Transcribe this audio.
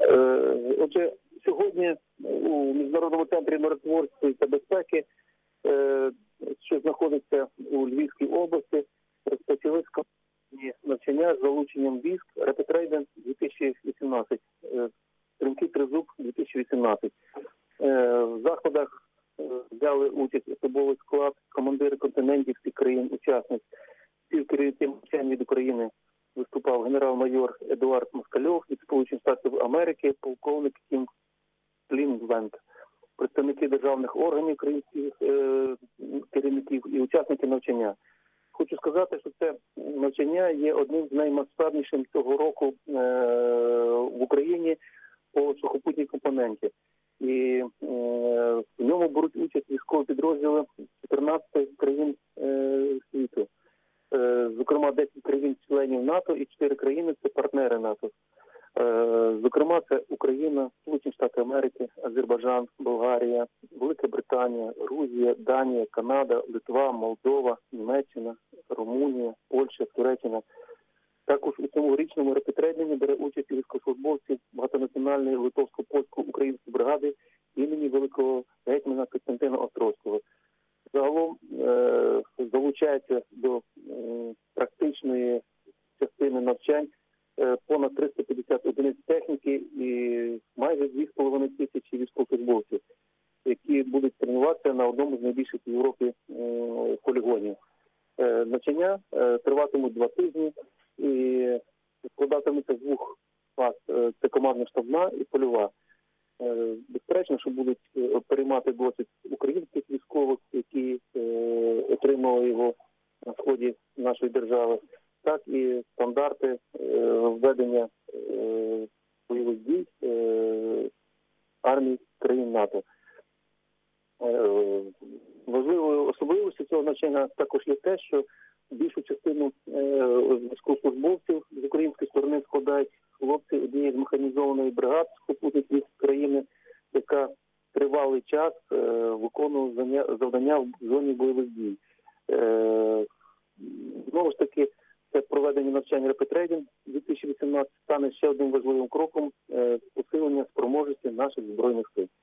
Отже, сьогодні у Міжнародному центрі миротворчості та безпеки, що знаходиться у Львівській області, розпочали навчання з залученням військ Rapid Raiden 2018, стрімкий тризуб 2018. В заходах взяли участь особовий склад, командири континентів всіх країн-учасниць. Співкерівником навчань від України виступав генерал-майор Едуард Москальов від Сполучених Штатів Америки, полковник Кім Клінленд, представники державних органів українських керівників і учасники навчання. Хочу сказати, що це навчання є одним з наймасштабніших цього року в Україні по сухопутній компоненті. І в ньому беруть участь військові підрозділи 14 країн світу. Зокрема, 10 країн-членів НАТО і 4 країни – це партнери НАТО. Зокрема, це Україна, Сполучені Штати Америки, Азербайджан, Болгарія, Велика Британія, Грузія, Данія, Канада, Литва, Молдова, Німеччина, Румунія, Польща, Туреччина. Також у цьогорічному репетрейдингу бере участь військовослужбовці багатонаціональної литовсько-польсько-української бригади імені великого гетьмана Костянтина Острозького. Загалом залучається до практичної частини навчань понад 350 одиниць техніки і майже 2,5 тисячі військовослужбовців, які будуть тренуватися на одному з найбільших в Європі полігонів. Навчання триватимуть 2 тижні і складатимуться з 2 фаз. Це командно-штабна і польова. Безперечно, що будуть переймати досвід українських військових, які отримали його на сході нашої держави, так і стандарти введення бойових дій армій країн НАТО. Важливою особливістю цього навчання також є те, що більшу частину військовослужбовців з української сторони складають хлопці однієї з механізованої бригади сухопутних військ країни, яка тривалий час виконувала завдання в зоні бойових дій. Знову ж таки, це проведення навчань Rapid Raiden 2018 стане ще одним важливим кроком посилення спроможності наших Збройних сил.